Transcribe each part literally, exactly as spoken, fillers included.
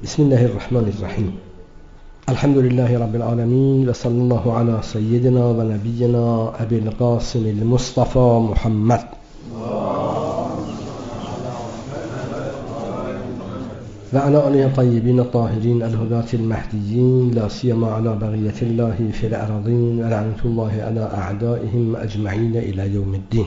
بسم الله الرحمن الرحيم. الحمد لله رب العالمين، وصلى الله على سيدنا ونبينا أبي القاسم المصطفى محمد وعلى آله الطيبين الطاهرين الهداة المهديين، لا سيما على بقية الله في الأراضين، ولعنة الله على أعدائهم أجمعين إلى يوم الدين.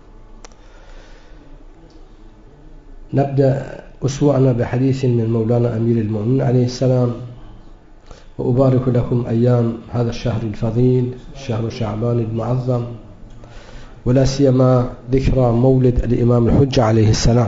نبدأ أسبوعنا بحديث من مولانا أمير المؤمنين عليه السلام، وأبارك لكم أيام هذا الشهر الفضيل، شهر شعبان المعظم، ولا سيما ذكرى مولد الإمام الحجة عليه السلام.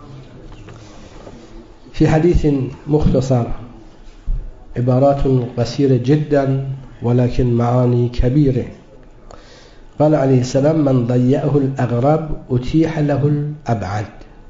في حديث مختصر، عبارات قصيرة جدا ولكن معاني كبيرة. قال عليه السلام: من ضيعه الأغرب أتيح له الأبعد.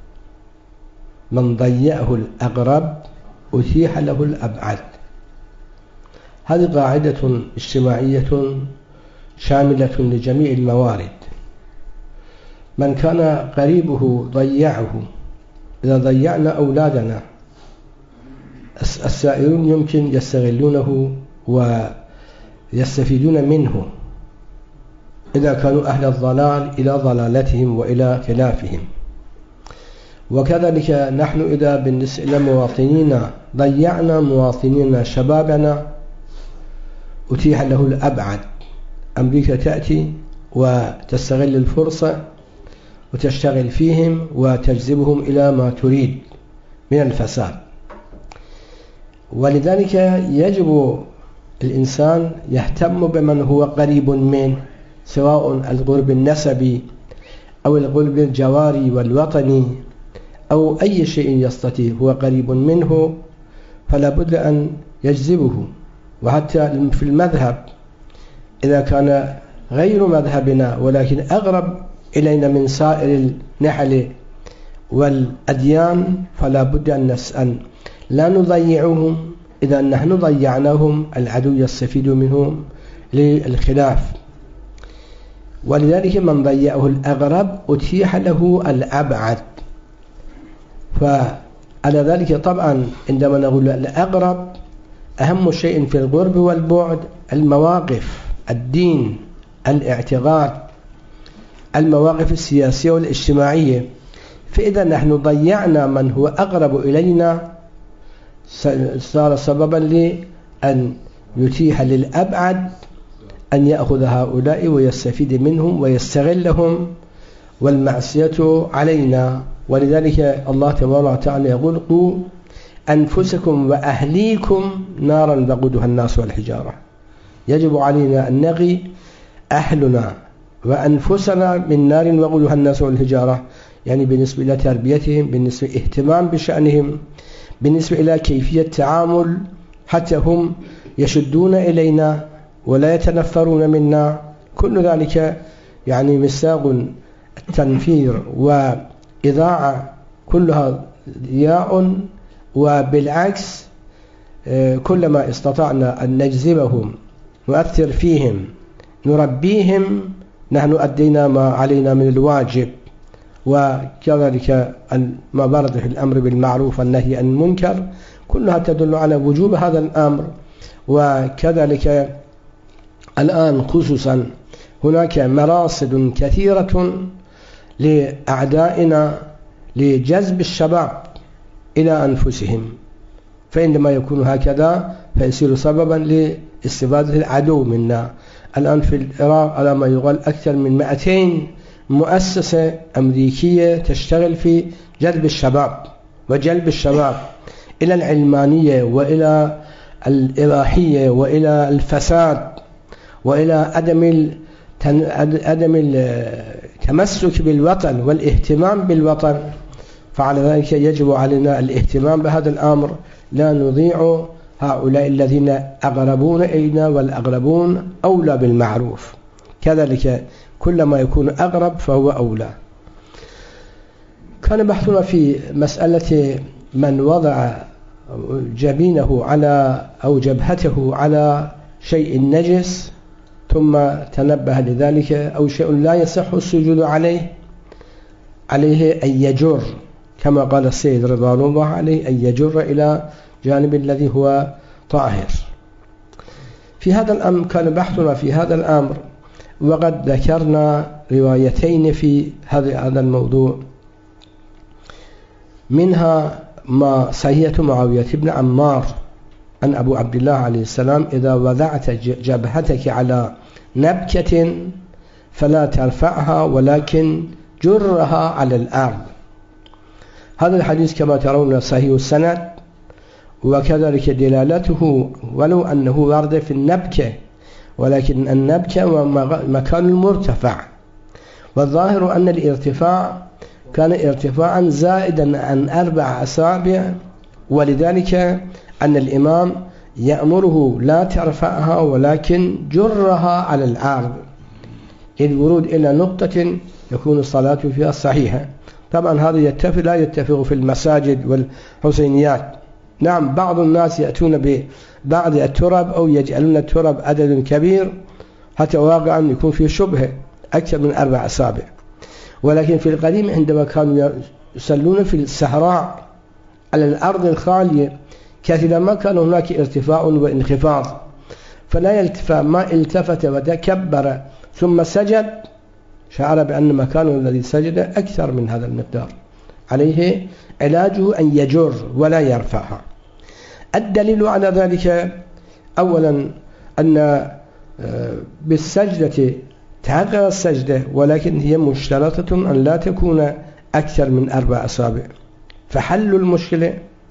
من ضيعه الأغرب أتيح له الأبعد. هذه قاعدة اجتماعية شاملة لجميع الموارد. من كان قريبه ضيعه. إذا ضيعنا أولادنا، السائرون يمكن يستغلونه ويستفيدون منه إذا كانوا أهل الضلال إلى ضلالتهم وإلى خلافهم. وكذلك نحن إذا بالنسبة إلى مواطنينا ضيعنا مواطنينا شبابنا أتيح له الأبعد. أمريكا تأتي وتستغل الفرصة وتشتغل فيهم وتجذبهم إلى ما تريد من الفساد. ولذلك يجب الإنسان يهتم بمن هو قريب منه، سواء القرب النسبي أو القرب الجواري والوطني أو أي شيء يستطيع هو قريب منه، فلا بد أن يجذبه. وحتى في المذهب إذا كان غير مذهبنا ولكن أقرب إلينا من سائر النحل والأديان، فلا بد أن نسأل لا نضيعهم. إذا نحن ضيعناهم العدو يستفيد منهم للخلاف. ولذلك من ضيعه الأقرب أتيح له الأبعد. فعلى ذلك طبعا عندما نقول الأقرب، أهم شيء في القرب والبعد المواقف، الدين، الاعتقاد، المواقف السياسية والاجتماعية. فإذا نحن ضيعنا من هو أقرب إلينا صار سببا لأن يتيح للأبعد أن يأخذ هؤلاء ويستفيد منهم ويستغلهم، والمعصية علينا. ولذلك الله تبارك وتعالى يقول: قوا أنفسكم وأهليكم نارا وقودها الناس والحجارة. يجب علينا أن نقي أهلنا وأنفسنا من نار وقودها الناس والحجارة، يعني بالنسبة إلى تربيتهم، بالنسبة إلى اهتمام بشأنهم، بالنسبة إلى كيفية التعامل، حتى هم يشدون إلينا ولا يتنفرون منا. كل ذلك يعني مساق التنفير وإذاعة كلها ضياء. وبالعكس كلما استطعنا أن نجذبهم، نؤثر فيهم، نربيهم، نحن أدينا ما علينا من الواجب. وكذلك ما ورد في الأمر بالمعروف والنهي عن المنكر كلها تدل على وجوب هذا الأمر. وكذلك الآن خصوصا هناك مراصد كثيرة لأعدائنا لجذب الشباب إلى أنفسهم، فعندما يكون هكذا فيصير سببا لاستفادة العدو منا. الآن في العراق على ما يقال أكثر من مئتين مؤسسة أمريكية تشتغل في جذب الشباب وجلب الشباب إلى العلمانية وإلى الإباحية وإلى الفساد وإلى عدم عدم التمسك بالوطن والاهتمام بالوطن. فعلى ذلك يجب علينا الاهتمام بهذا الأمر، لا نضيع هؤلاء الذين أقربون إلينا، والأقربون أولى بالمعروف. كذلك كلما يكون أقرب فهو أولى. كان بحثنا في مسألة من وضع جبينه على أو جبهته على شيء نجس ثم تنبه لذلك، أو شيء لا يصح السجود عليه، عليه أن يجر كما قال السيد رضوان الله عليه أن يجر إلى جانب الذي هو طاهر. في هذا الأمر كان بحثنا في هذا الأمر، وقد ذكرنا روايتين في هذا الموضوع، منها ما صحيح معاوية بن عمار أن أبو عبد الله عليه السلام: إذا وضعت جبهتك على نبكة فلا ترفعها ولكن جرها على الأرض. هذا الحديث كما ترون صحيح السند، وكذلك دلالته ولو أنه ورد في النبكة، ولكن النبكة هو مكان المرتفع، والظاهر أن الارتفاع كان ارتفاعا زائدا عن أربع أصابع، ولذلك أن الإمام يأمره لا ترفعها ولكن جرها على الأرض، الورود إلى نقطة يكون الصلاة فيها صحيحة. طبعا هذا يتفق لا يتفق في المساجد والحسينيات. نعم، بعض الناس يأتون ببعض التراب أو يجعلون التراب عدد كبير حتى واقعا يكون فيه شبهة أكثر من أربع أصابع، ولكن في القديم عندما كانوا يصلون في الصحراء على الأرض الخالية كثيرا ما كان هناك ارتفاع وانخفاض، فلا يلتفت، ما التفت وتكبر ثم سجد شعر بأن مكانه الذي سجد أكثر من هذا المقدار، عليه علاجه أن يجر ولا يرفعها. الدليل على ذلك أولا أن بالسجدة تحقق السجدة، ولكن هي مشترطة أن لا تكون أكثر من أربع أصابع، فحل المشكلة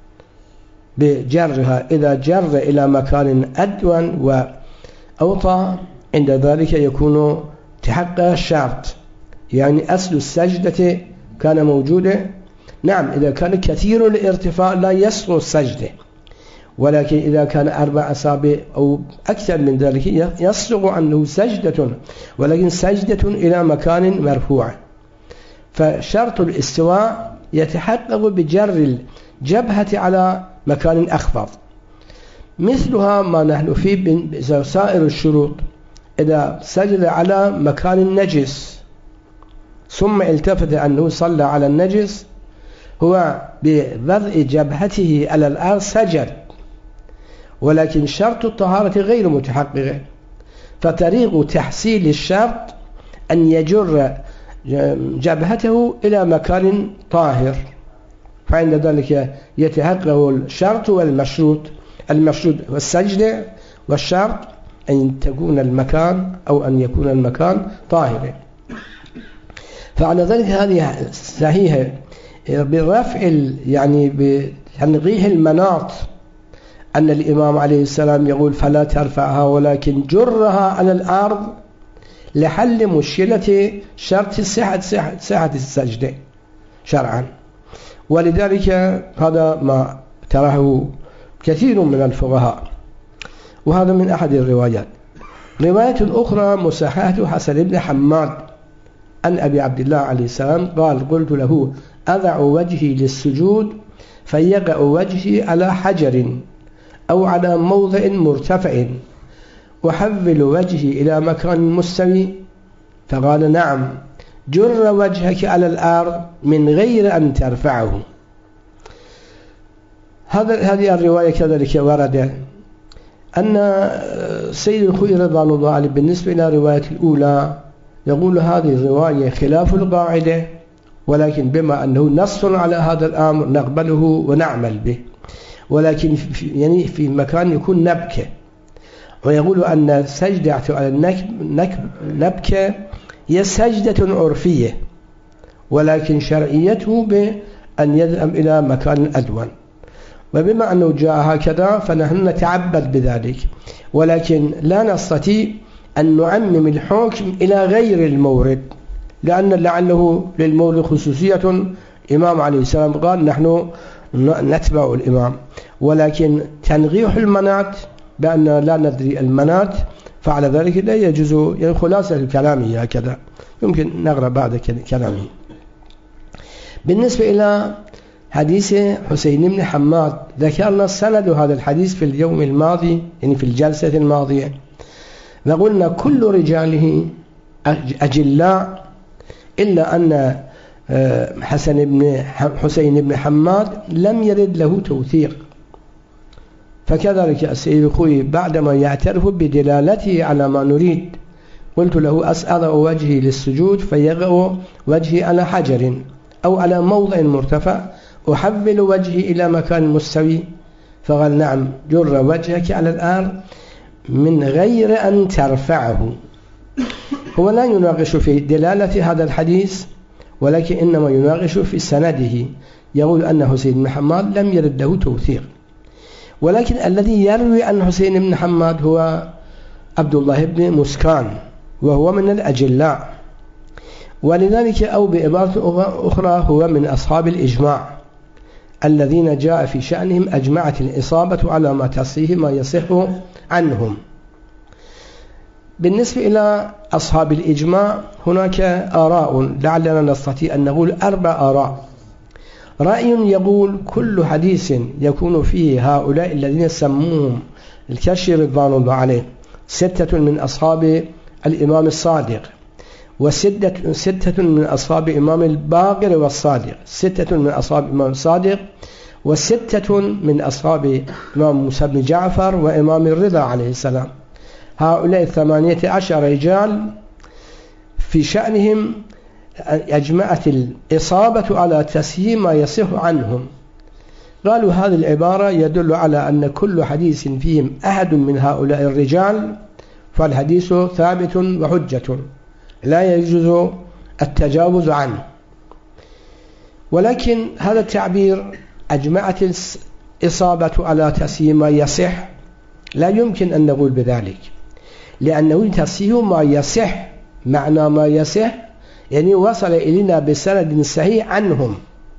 بجرها. إذا جر إلى مكان أدون وأوطى عند ذلك يكون تحقق الشرط، يعني أصل السجدة كان موجودة. نعم، إذا كان كثير الارتفاع لا يسقط السجدة، ولكن إذا كان أربع أصابع أو أكثر من ذلك يصدق عنه سجدة، ولكن سجدة إلى مكان مرفوع. فشرط الاستواء يتحقق بجر الجبهة على مكان أخفض، مثلها ما نحن فيه بسائر الشروط. إذا سجد على مكان نجس ثم التفت أنه صلى على النجس، هو بوضع جبهته على الأرض سجد، ولكن شرط الطهارة غير متحقق، فطريق تحصيل الشرط أن يجر جبهته إلى مكان طاهر، فعند ذلك يتحقق الشرط والمشروط. المشروط والسجدة، والشرط أن تكون المكان أو أن يكون المكان طاهرا. فعلى ذلك هذه صحيحة برفع يعني بتنقيه المناط، أن الإمام عليه السلام يقول: فلا ترفعها ولكن جرها على الأرض، لحل مشكلة شرط صحة صحة السجدة شرعا. ولذلك هذا ما تراه كثير من الفقهاء، وهذا من أحد الروايات. رواية أخرى مصححة حسن بن حماد عن أبي عبد الله عليه السلام قال: قلت له: أضع وجهي للسجود فيقع وجهي على حجر أو على موضع مرتفع، أحول وجهي إلى مكان مستوي؟ فقال: نعم، جر وجهك على الأرض من غير أن ترفعه. هذه الرواية كذلك ورد أن سيد الخوئي رضوان الله عليه بالنسبة إلى الرواية الأولى يقول: هذه الرواية خلاف القاعدة، ولكن بما أنه نص على هذا الأمر نقبله ونعمل به، ولكن في يعني في مكان يكون نبكة. ويقول أن سجدة على النبكة هي سجدة عرفية، ولكن شرعيته بأن يذهب إلى مكان أدون، وبما أنه جاء هكذا فنحن نتعبد بذلك، ولكن لا نستطيع أن نعمم الحكم إلى غير المورد، لأن لعله للمورد خصوصية. الإمام عليه السلام قال: نحن نتبع الإمام، ولكن تنغيح المنات بأن لا ندري المنات، فعلى ذلك لا يجوز. يعني خلاصة الكلام هكذا، يمكن نقرأ بعد كلامه. بالنسبة إلى حديث حسين بن حماد ذكرنا سند هذا الحديث في اليوم الماضي، يعني في الجلسة الماضية، وقلنا كل رجاله أجلاء إلا أن حسن بن حسين بن حماد لم يرد له توثيق، فكذلك السيد الخوئي بعدما يعترف بدلالته على ما نريد قلت له أسأل وجهي للسجود فيغأ وجهي على حجر أو على موضع مرتفع أحول وجهي إلى مكان مستوي، فقال نعم جر وجهك على الأرض من غير أن ترفعه. هو لا يناقش في دلالة هذا الحديث، ولكن إنما يناقش في سنده، يقول أن حسين بن حماد لم يرد له توثيق، ولكن الذي يروي عن حسين بن حماد هو عبد الله بن مسكان وهو من الأجلاء، ولذلك أو بعبارة أخرى هو من أصحاب الإجماع الذين جاء في شأنهم أجمعت الإصابة على ما تصيه ما يصح عنهم. بالنسبة إلى أصحاب الإجماع هناك آراء لعلنا نستطيع أن نقول أربع آراء. رأي يقول كل حديث يكون فيه هؤلاء الذين سموهم الكشي رضوان الله عليه ستة من أصحاب الإمام الصادق، وستة ستة من أصحاب إمام الباقر والصادق، ستة من أصحاب إمام الصادق، وستة من أصحاب إمام موسى بن جعفر وإمام الرضا عليه السلام. هؤلاء ثمانية عشر رجال في شأنهم أجمعت الإصابة على تسهيل ما يصح عنهم. قالوا هذه العبارة يدل على أن كل حديث فيهم أحد من هؤلاء الرجال فالحديث ثابت وحجة لا يجوز التجاوز عنه. ولكن هذا التعبير أجمعت الإصابة على تسهيل ما يصح لا يمكن أن نقول بذلك، لأنه تسهيل ما يصح معنى ما يصح يعني وصل إلينا بسند صحيح عنهم.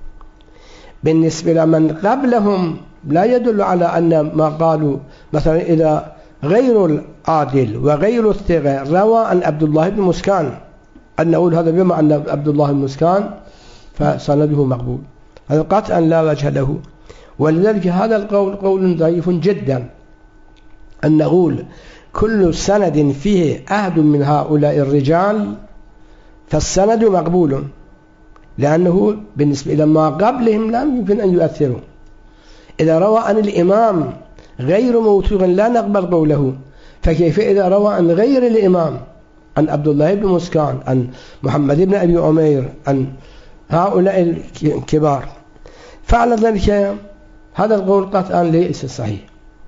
بالنسبة لمن قبلهم لا يدل على أن ما قالوا مثلا إذا غير العادل وغير الثقة روى عن عبد الله بن مسكان أن نقول هذا بما أن عبد الله بن مسكان فسنده مقبول، هذا قطعا لا وجه له. ولذلك هذا القول قول ضعيف جدا أن نقول كل سند فيه أحد من هؤلاء الرجال فالسند مقبول، لأنه بالنسبة إلى ما قبلهم لا يمكن أن يؤثروا. إذا روى عن الإمام غير موثوق لا نقبل قوله، فكيف إذا روى عن غير الإمام عن عبد الله بن مسكان عن محمد بن أبي عمير عن هؤلاء الكبار؟ فعلى ذلك هذا القول قطعا ليس صحيح.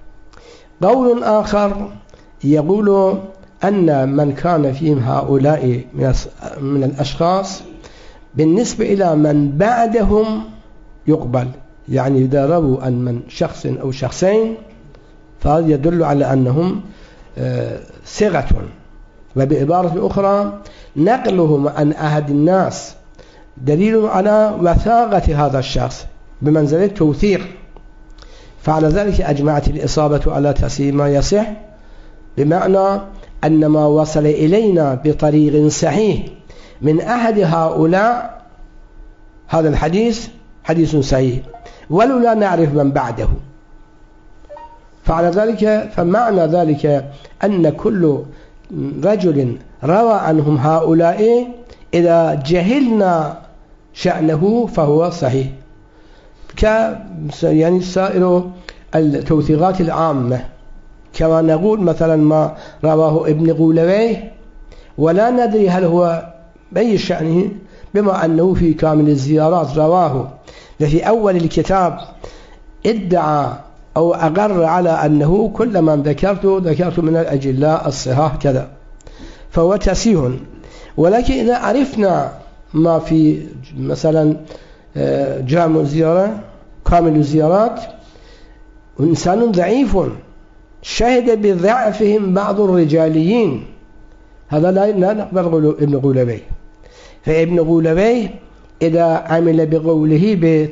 قول آخر يقول أن من كان فيهم هؤلاء من الأشخاص بالنسبة إلى من بعدهم يقبل، يعني إذا رووا عن من شخص أو شخصين فهذا يدل على أنهم ثقة. وبعبارة أخرى نقلهم عن أحد الناس دليل على وثاقة هذا الشخص بمنزلة توثيق. فعلى ذلك أجمعت الإصابة على تسهيل ما يصح، بمعنى أن ما وصل إلينا بطريق صحيح من أحد هؤلاء هذا الحديث حديث صحيح ولو لا نعرف من بعده. فعلى ذلك فمعنى ذلك أن كل رجل روى عنهم هؤلاء إذا جهلنا شأنه فهو صحيح، ك يعني سائر التوثيقات العامة، كما نقول مثلا ما رواه ابن غولويه ولا ندري هل هو بأي شأنه، بما أنه في كامل الزيارات رواه وفي أول الكتاب ادعى أو أقر على أنه كل من ذكرته ذكرته من الأجلاء الصحاح كذا، فهو تسيه. ولكن إذا عرفنا ما في مثلا جامع الزيارة كامل الزيارات إنسان ضعيف شهد بضعفهم بعض الرجاليين، هذا لا نقبل ابن غولويه. فابن غولويه إذا عمل بقوله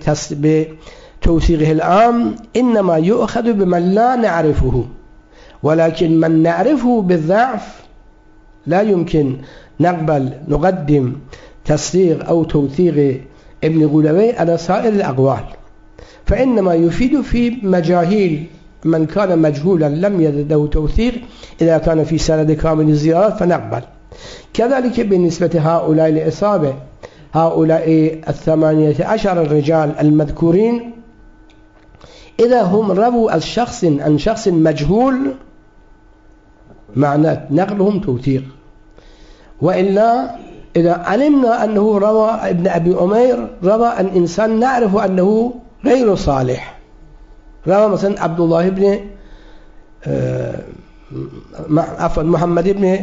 بتوثيقه العام إنما يؤخذ بمن لا نعرفه، ولكن من نعرفه بالضعف لا يمكن نقبل نقدم تصديق أو توثيق ابن غولويه على سائر الأقوال، فإنما يفيد في مجاهيل من كان مجهولا لم يرد له توثيق إذا كان في سند كامل الزيارات فنقبل. كذلك بالنسبة هؤلاء الإصابة هؤلاء الثمانية عشر الرجال المذكورين إذا هم رووا الشخص عن شخص مجهول معنى نقلهم توثيق. وإلا إذا علمنا أنه روى ابن أبي أمير روى عن إنسان نعرف أنه غير صالح، روى مثلا عبد الله بن عفوا محمد بن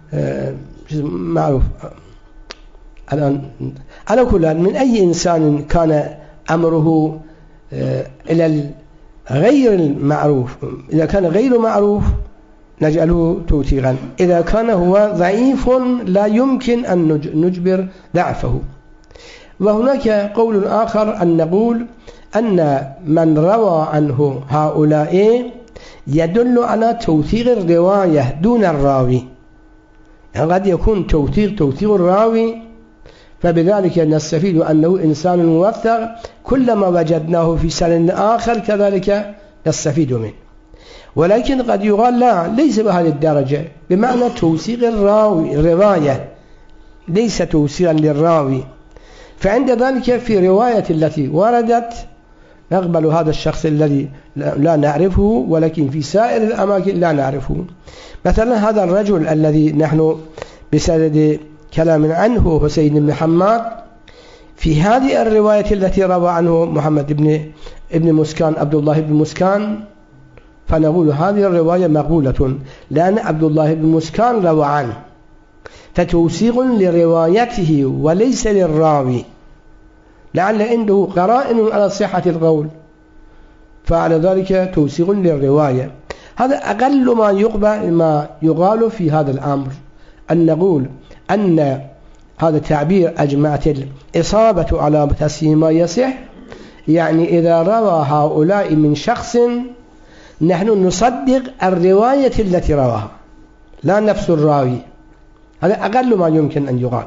معروف الآن على كل من أي إنسان كان أمره إلى غير المعروف، إذا كان غير معروف نجعله توثيقا، إذا كان هو ضعيف لا يمكن أن نجبر ضعفه. وهناك قول آخر أن نقول أن من روى عنه هؤلاء يدل على توثيق الرواية دون الراوي، يعني قد يكون توثيق توثيق الراوي، فبذلك نستفيد أنه إنسان موثق، كلما وجدناه في سند آخر كذلك نستفيد منه. ولكن قد يقال لا، ليس بهذه الدرجة، بمعنى توثيق الراوي الرواية ليس توثيقا للراوي، فعند ذلك في رواية التي وردت نقبل هذا الشخص الذي لا نعرفه، ولكن في سائر الأماكن لا نعرفه. مثلا هذا الرجل الذي نحن بسبب كلام عنه حسين بن حماد، في هذه الرواية التي روى عنه محمد بن ابن مسكان عبد الله بن مسكان، فنقول هذه الرواية مقبولة لأن عبد الله بن مسكان روى عنه، فتوثيق لروايته وليس للراوي، لعل عنده قرائن على صحة القول، فعلى ذلك توثيق للرواية. هذا أقل ما يقبل ما يقال في هذا الأمر، أن نقول أن هذا التعبير أجمعت الإصابة على تسهيل ما يصح، يعني إذا روى هؤلاء من شخص نحن نصدق الرواية التي رواها لا نفس الراوي، هذا أقل ما يمكن أن يقال.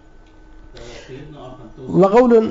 وقول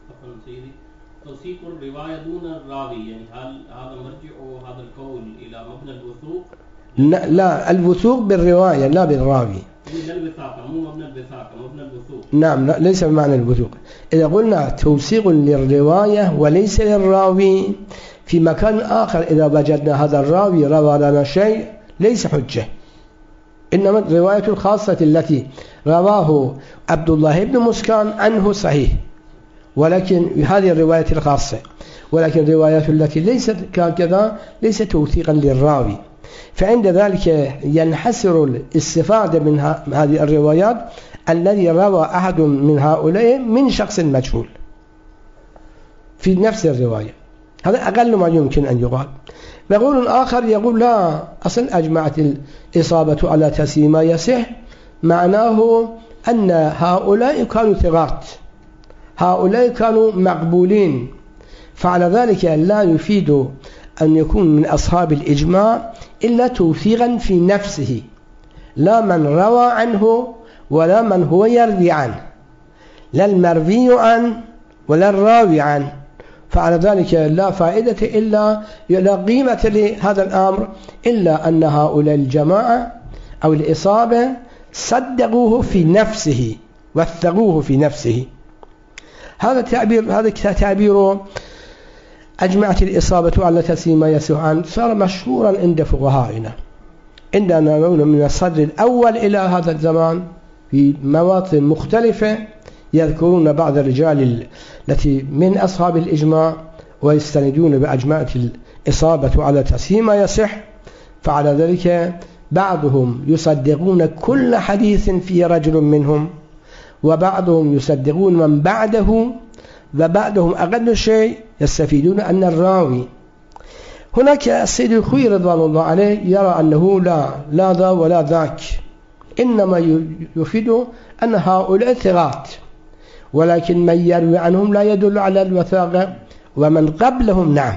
توثيق الرواية دون الراوي، يعني هل هذا مرجع هذا القول إلى مبنى الوثوق؟ لا، الوثوق بالرواية لا بالراوي. لا الوثاقة، مو مبنى الوثاقة، مبنى الوثوق. نعم، ليس بمعنى الوثوق. إذا قلنا توثيق للرواية وليس للراوي في مكان آخر، إذا وجدنا هذا الراوي روى لنا شيء ليس حجة، إنما الرواية الخاصة التي رواه عبد الله بن مسكان عنه صحيح، ولكن هذه الرواية الخاصة، ولكن الروايات التي ليست كذا ليست توثيقا للراوي، فعند ذلك ينحسر الاستفادة من هذه الروايات الذي روى أحد من هؤلاء من شخص مجهول في نفس الرواية، هذا أقل ما يمكن أن يقال. وقول آخر يقول لا، أصلا أجمعت الإصابة على تسهيل ما يصح، معناه أن هؤلاء كانوا ثقات، هؤلاء كانوا مقبولين، فعلى ذلك لا يفيد أن يكون من أصحاب الإجماع إلا توثيقا في نفسه، لا من روى عنه ولا من هو يروي عنه، لا المروي عنه ولا الراوي عنه، فعلى ذلك لا فائدة إلا لا قيمة لهذا الأمر إلا أن هؤلاء الجماعة أو الإصابة صدقوه في نفسه وثقوه في نفسه. هذا تعبير هذا تعبير أجمعت الإصابة على تسهيل ما يصح عنه صار مشهورا عند فقهائنا، عندنا من الصدر الأول إلى هذا الزمان في مواطن مختلفة يذكرون بعض الرجال التي من أصحاب الإجماع ويستندون بأجمعت الإصابة على تسهيل ما يصح، فعلى ذلك بعضهم يصدقون كل حديث في رجل منهم، وبعضهم يصدقون من بعده، وبعضهم أقل شيء يستفيدون أن الراوي. هناك السيد الخوي رضوان الله عليه يرى أنه لا لا ذا ولا ذاك، إنما يفيد أن هؤلاء ثقات، ولكن من يروي عنهم لا يدل على الوثاقة، ومن قبلهم نعم.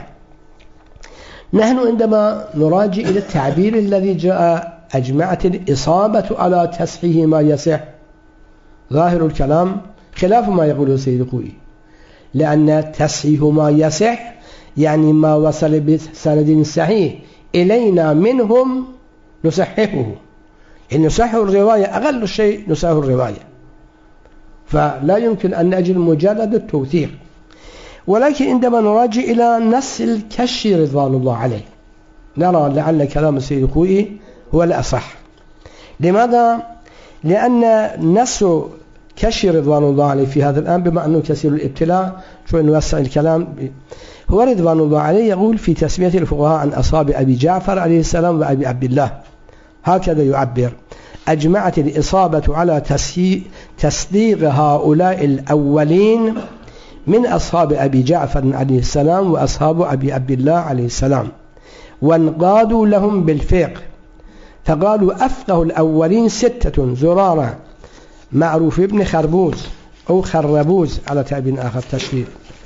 نحن عندما نراجع إلى التعبير الذي جاء أجمعت الإصابة على تصحيح ما يصح، ظاهر الكلام خلاف ما يقوله السيد الخوي، لأن تصحيح ما يصح يعني ما وصل بسند صحيح إلينا منهم نصححه، إن نصحح الرواية أقل شيء نصحح الرواية، فلا يمكن أن نجد مجرد التوثيق. ولكن عندما نراجع إلى نص الكشي رضوان الله عليه نرى لعل كلام السيد الخوئي هو الأصح. لماذا؟ لأن نص كشي رضوان الله عليه في هذا الآن بما أنه كثير الابتلاء شو نوسع الكلام، هو رضوان الله عليه يقول في تسمية الفقهاء عن أصحاب أبي جعفر عليه السلام وأبي عبد الله هكذا يعبر: أجمعت الإصابة على تصديق هؤلاء الأولين من أصحاب أبي جعفر عليه السلام وأصحاب أبي عبد الله عليه السلام، وانقادوا لهم بالفقه، فقالوا أفقه الأولين ستة: زرارة، معروف ابن خربوز أو خربوز على تعبير آخر تشريف،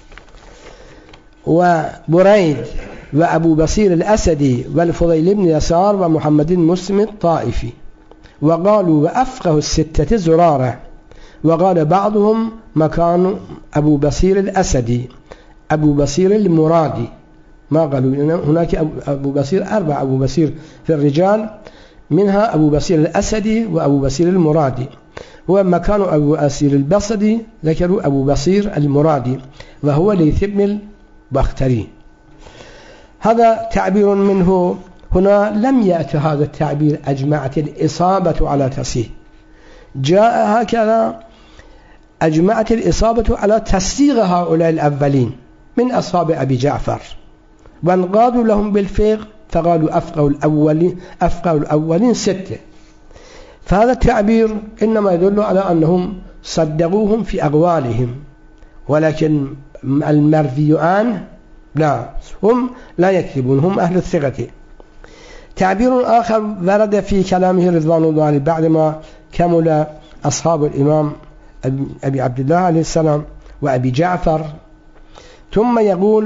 وبريد، وأبو بصير الأسدي، والفضيل بن يسار، ومحمد بن مسلم الطائفي. وقالوا وأفقه الستة زرارة. وقال بعضهم مكان أبو بصير الأسدي أبو بصير المرادي، ما قالوا هناك أبو بصير، أربع أبو بصير في الرجال، منها أبو بصير الأسدي وأبو بصير المرادي. ومكان أبو بصير البصري ذكروا أبو بصير المرادي وهو ليث بن البختري. هذا تعبير منه. هنا لم يأتي هذا التعبير أجمعت الإصابة على تصحيح، جاء هكذا: أجمعت الإصابة على تصديق هؤلاء الأولين من أصحاب أبي جعفر، وانقادوا لهم بالفقه، فقالوا أفقه الأولين أفقه الأولين ستة. فهذا التعبير إنما يدل على أنهم صدقوهم في أقوالهم، ولكن المروي عنه لا، هم لا يكذبون، هم أهل الثقة. تعبير آخر ورد في كلامه رضوان الله عليه بعدما كمل أصحاب الإمام أبي عبد الله عليه السلام وأبي جعفر، ثم يقول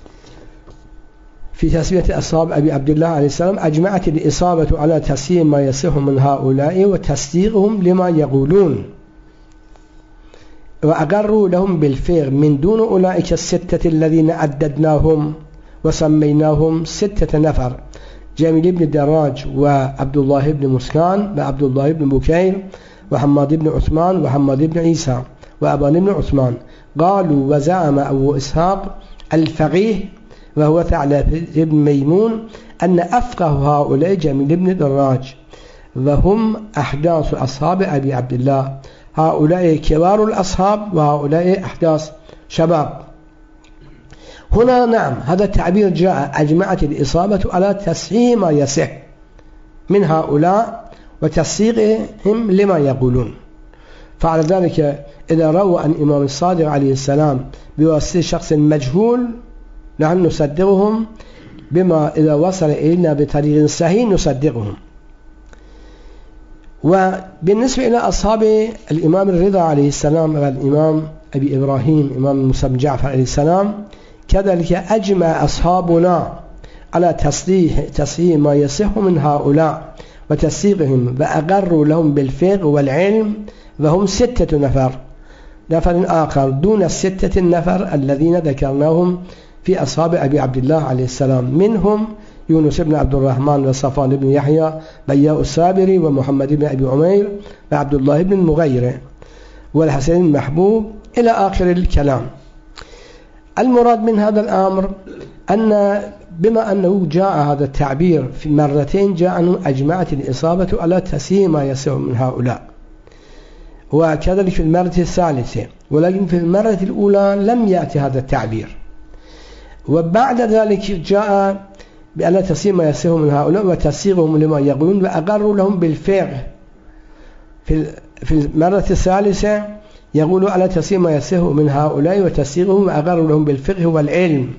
في تسمية أصحاب أبي عبد الله عليه السلام: أجمعت الإصابة على تسليم ما يصح من هؤلاء وتصديقهم لما يقولون، وأقروا لهم بالفقه من دون أولئك الستة الذين عددناهم وسميناهم ستة نفر: جميل بن الدراج، وعبد الله بن مسكان، وعبد الله بن بكير، وحماد بن عثمان، وحماد بن عيسى، وأبان بن عثمان. قالوا وزعم أبو إسحاق الفقيه وهو ثعلب بن ميمون أن أفقه هؤلاء جميل بن الدراج، وهم أحداث أصحاب أبي عبد الله، هؤلاء كبار الأصحاب وهؤلاء أحداث شباب. هنا نعم هذا التعبير جاء: أجمعت الإصابة على تصحيح ما يصح من هؤلاء وتصديقهم لما يقولون. فعلى ذلك إذا روى عن إمام الصادق عليه السلام بواسطة شخص مجهول نحن نصدقهم، بما إذا وصل إلينا بطريق صحيح نصدقهم. وبالنسبة إلى أصحاب الإمام الرضا عليه السلام والإمام أبي إبراهيم إمام موسى بن جعفر عليه السلام كذلك أجمع أصحابنا على تصحيح تصحيح ما يصح من هؤلاء وتصديقهم، وأقروا لهم بالفقه والعلم، وهم ستة نفر نفر آخر دون الستة النفر الذين ذكرناهم في أصحاب أبي عبد الله عليه السلام، منهم يونس بن عبد الرحمن وصفان بن يحيى بياء السابري ومحمد بن أبي عمير وعبد الله بن المغيرة والحسن المحبوب إلى آخر الكلام. المراد من هذا الأمر أن بما أنه جاء هذا التعبير في مرتين، جاء أنه أجمعت الإصابة على تصحيح ما يصح من هؤلاء، وكذلك في المرة الثالثة، ولكن في المرة الأولى لم يأتي هذا التعبير. وبعد ذلك جاء بأن تصحيح ما يصح من هؤلاء وتصديقهم لما يقولون، وأقروا لهم بالفقه. في المرة الثالثة يقول على تصحيح ما يصح من هؤلاء وتصديقهم وأقروا لهم بالفقه والعلم.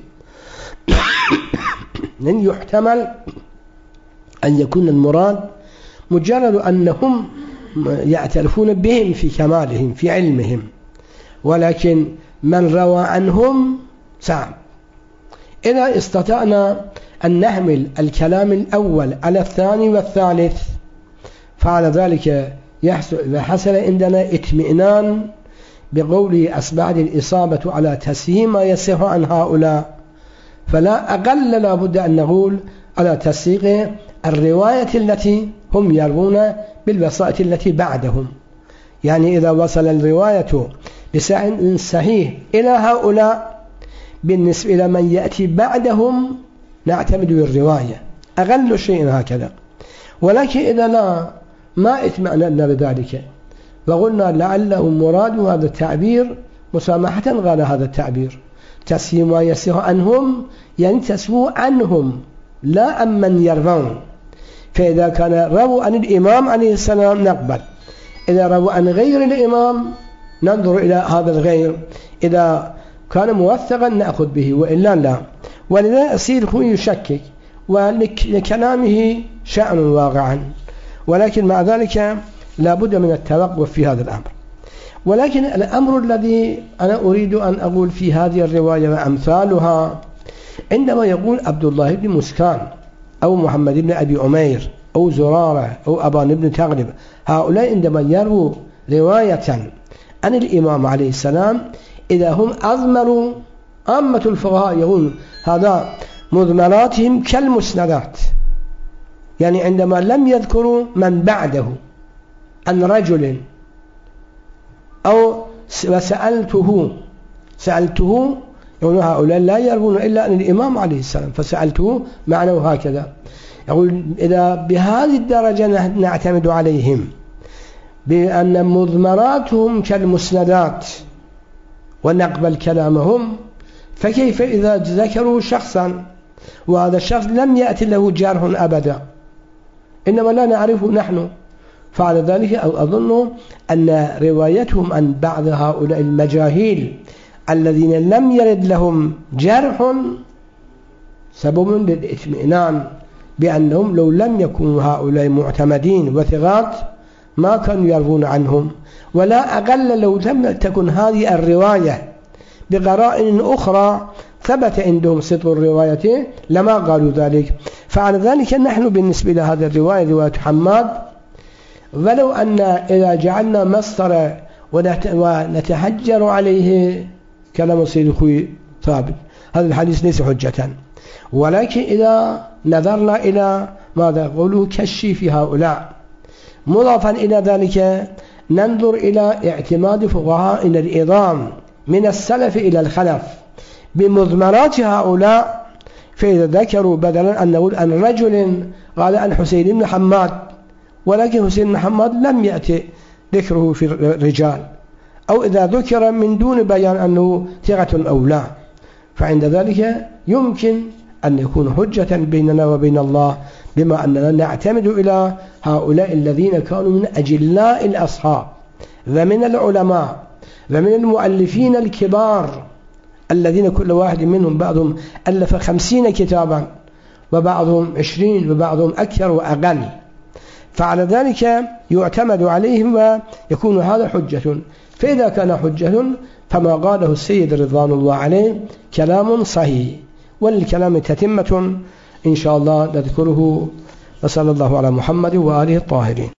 لن يحتمل أن يكون المراد مجرد أنهم يعترفون بهم في كمالهم في علمهم، ولكن من روى عنهم صعب. إذا استطعنا أن نحمل الكلام الأول على الثاني والثالث، فعلى ذلك يحصل عندنا اطمئنان بقوله أصبحت الإصابة على تصحيح ما يصح عن هؤلاء، فلا أقل لا بد أن نقول على تصحيح الرواية التي هم يروون بالوسائط التي بعدهم. يعني إذا وصل الرواية بسند صحيح إلى هؤلاء بالنسبة إلى من يأتي بعدهم نعتمد بالرواية أقل شيء هكذا. ولكن إذا لا ما اطمأننا بذلك وقلنا لعله مراد هذا التعبير مسامحة غير هذا التعبير تسهيل ما يسيه عنهم، يعني تسهو عنهم لا عن من يروون. فإذا كان رووا عن الإمام عليه السلام نقبل، إذا رووا عن غير الإمام ننظر إلى هذا الغير، إذا كان موثقا نأخذ به وإلا لا. ولذا يصير هو يشكك ولكلامه شأن واقعا، ولكن مع ذلك لا بد من التوقف في هذا الأمر. ولكن الأمر الذي أنا أريد أن أقول في هذه الرواية وأمثالها عندما يقول عبد الله بن مسكان أو محمد بن أبي عمير أو زرارة أو أبان بن تغلب، هؤلاء عندما يروا رواية عن الإمام عليه السلام إذا هم أضمروا عامة الفقهاء يقول هذا مضمراتهم كالمسندات، يعني عندما لم يذكروا من بعده عن رجل أو وسألته سألته يقول هؤلاء لا يروون إلا عن الإمام عليه السلام فسألته معناه هكذا. يقول إذا بهذه الدرجة نعتمد عليهم بأن مضمراتهم كالمسندات ونقبل كلامهم، فكيف إذا ذكروا شخصا وهذا الشخص لم يأتي له جرح أبدا إنما لا نعرفه نحن؟ فعلى ذلك أظن أن روايتهم عن بعض هؤلاء المجاهيل الذين لم يرد لهم جرح سبب للإطمئنان بأنهم لو لم يكونوا هؤلاء معتمدين وثقات ما كانوا يروون عنهم، ولا أقل لو لم تكن هذه الرواية بقرائن أخرى ثبت عندهم صدق الرواية لما قالوا ذلك. فعلى ذلك نحن بالنسبة لهذه الرواية رواية حماد، ولو أن إذا جعلنا مصدر ونتحجر عليه كلام سيد الخوي ثابت هذا الحديث ليس حجة، ولكن إذا نظرنا إلى ماذا قولوا كشي في هؤلاء مضافا إلى ذلك ننظر إلى اعتماد فقهاء الإعظام من السلف إلى الخلف بمضمرات هؤلاء، فإذا ذكروا بدلا أن نقول أن رجل قال عن حسين بن حماد ولكن حسين بن حماد لم يأتي ذكره في الرجال، أو إذا ذكر من دون بيان أنه ثقة أو لا، فعند ذلك يمكن أن يكون حجة بيننا وبين الله بما أننا نعتمد إلى هؤلاء الذين كانوا من أجلاء الأصحاب ومن العلماء ومن المؤلفين الكبار الذين كل واحد منهم بعضهم ألف خمسين كتابا وبعضهم عشرين وبعضهم أكثر وأقل، فعلى ذلك يعتمد عليهم ويكون هذا حجة. فإذا كان حجة فما قاله السيد رضوان الله عليه كلام صحيح، والكلام تتمة إن شاء الله نذكره. وصلى الله على محمد وآله الطاهرين.